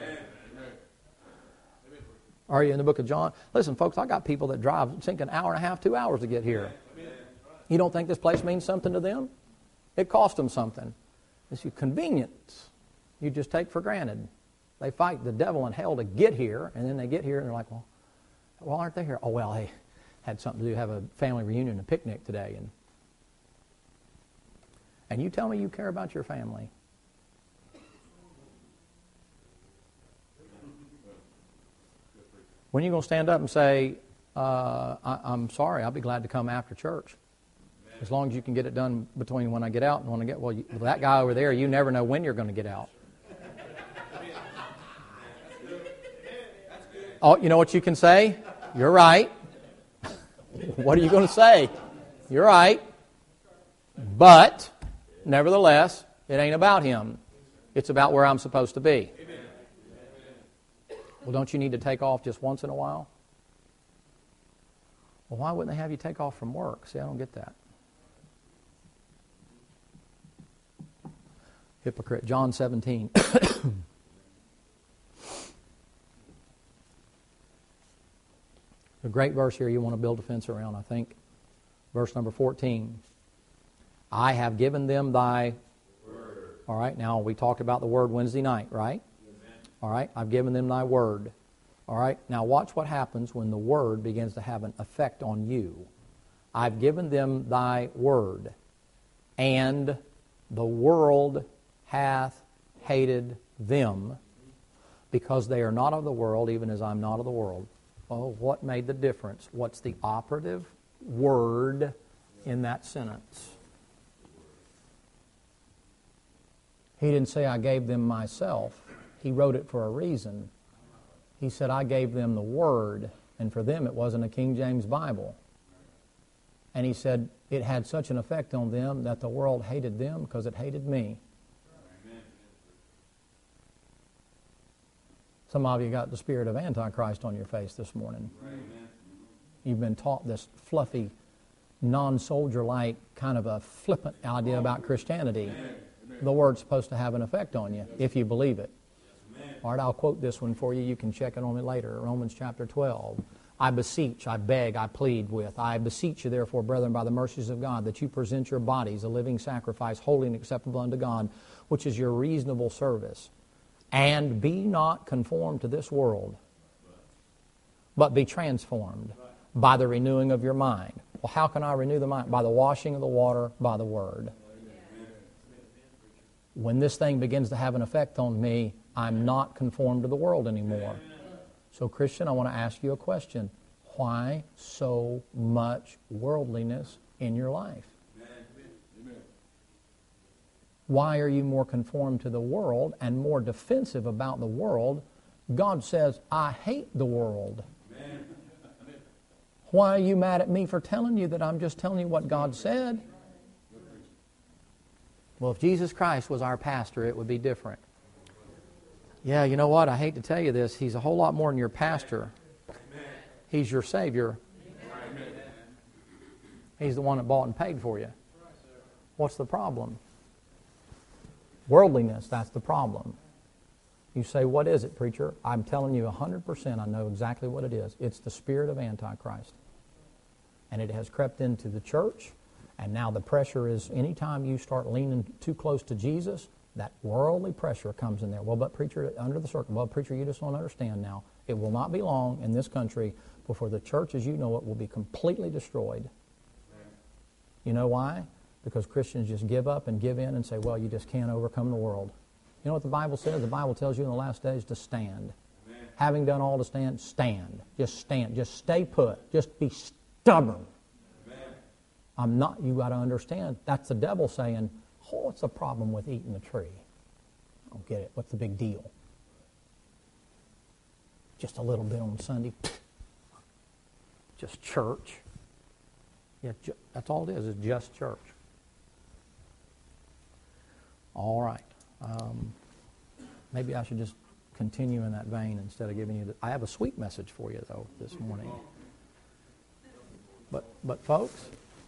Speaker 1: Are you in the book of John? Listen, folks, I got people that drive, think an hour and a half, 2 hours to get here. You don't think this place means something to them? It cost them something. It's your convenience you just take for granted. They fight the devil in hell to get here, and then they get here and they're like, well, aren't they here? Oh, well, they had something to do, have a family reunion, a picnic today. And you tell me you care about your family. When are you going to stand up and say, I'm sorry, I'll be glad to come after church? As long as you can get it done between when I get out and when I get... Well, that guy over there, you never know when you're going to get out. Oh, you know what you can say? You're right. What are you going to say? You're right. But, nevertheless, it ain't about him. It's about where I'm supposed to be. Well, don't you need to take off just once in a while? Well, why wouldn't they have you take off from work? See, I don't get that. Hypocrite. John 17. A great verse here you want to build a fence around, I think. Verse number 14. I have given them thy word. All right, now we talked about the word Wednesday night, right? Amen. All right, I've given them thy word. All right, now watch what happens when the word begins to have an effect on you. I've given them thy word, and the world hath hated them, because they are not of the world, even as I'm not of the world. Oh, what made the difference? What's the operative word in that sentence? He didn't say, I gave them myself. He wrote it for a reason. He said, I gave them the Word, and for them it wasn't a King James Bible. And he said, it had such an effect on them that the world hated them because it hated me. Some of you got the spirit of Antichrist on your face this morning. You've been taught this fluffy, non-soldier-like kind of a flippant idea about Christianity. The Word's supposed to have an effect on you if you believe it. All right, I'll quote this one for you. You can check it on me later. Romans chapter 12. I beseech, I beg, I plead with. I beseech you, therefore, brethren, by the mercies of God, that you present your bodies a living sacrifice, holy and acceptable unto God, which is your reasonable service. And be not conformed to this world, but be transformed by the renewing of your mind. Well, how can I renew the mind? By the washing of the water, by the Word. When this thing begins to have an effect on me, I'm not conformed to the world anymore. So, Christian, I want to ask you a question. Why so much worldliness in your life? Why are you more conformed to the world and more defensive about the world? God says, I hate the world. Why are you mad at me for telling you that I'm just telling you what God said? Well, if Jesus Christ was our pastor, it would be different. Yeah, you know what? I hate to tell you this. He's a whole lot more than your pastor. He's your Savior. He's the one that bought and paid for you. What's the problem? Worldliness, that's the problem. You say, what is it, preacher? I'm telling you 100% I know exactly what it is. It's the spirit of Antichrist. And it has crept into the church. And now the pressure is anytime you start leaning too close to Jesus, that worldly pressure comes in there. Well, but preacher, under the circle, well, preacher, you just don't understand now. It will not be long in this country before the church as you know it will be completely destroyed. You know why? Because Christians just give up and give in and say, well, you just can't overcome the world. You know what the Bible says? The Bible tells you in the last days to stand. Amen. Having done all to stand, stand. Just stand. Just stay put. Just be stubborn. Amen. You got to understand, that's the devil saying, oh, what's the problem with eating the tree? I don't get it. What's the big deal? Just a little bit on Sunday. Just church. Yeah, that's all it is just church. All right. Maybe I should just continue in that vein instead of giving you I have a sweet message for you, though, this morning. But folks,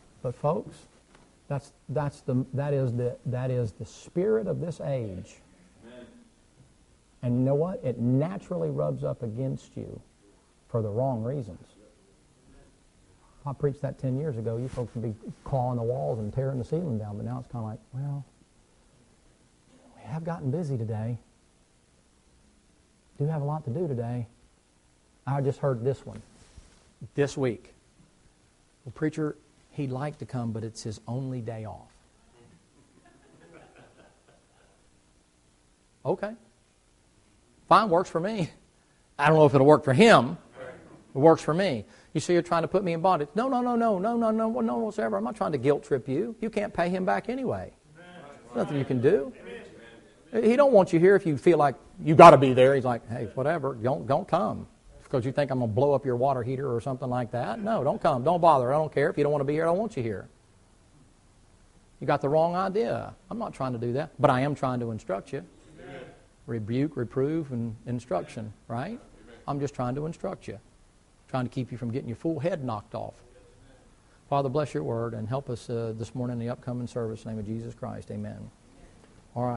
Speaker 1: that is the spirit of this age. And you know what? It naturally rubs up against you for the wrong reasons. If I preached that 10 years ago, you folks would be clawing the walls and tearing the ceiling down. But now it's kind of like, well, we have gotten busy today. Do have a lot to do today. I just heard this one this week. Well, preacher, he'd like to come, but it's his only day off. Okay. Fine, works for me. I don't know if it'll work for him. It works for me. You see, you're trying to put me in bondage. No whatsoever. I'm not trying to guilt trip you. You can't pay him back anyway. There's nothing you can do. He don't want you here if you feel like you got to be there. He's like, hey, whatever, don't come because you think I'm going to blow up your water heater or something like that. No, don't come. Don't bother. I don't care. If you don't want to be here, I don't want you here. You got the wrong idea. I'm not trying to do that, but I am trying to instruct you. Amen. Rebuke, reprove, and instruction, right? Amen. I'm just trying to instruct you, trying to keep you from getting your full head knocked off. Father, bless your word and help us this morning in the upcoming service. In the name of Jesus Christ, amen.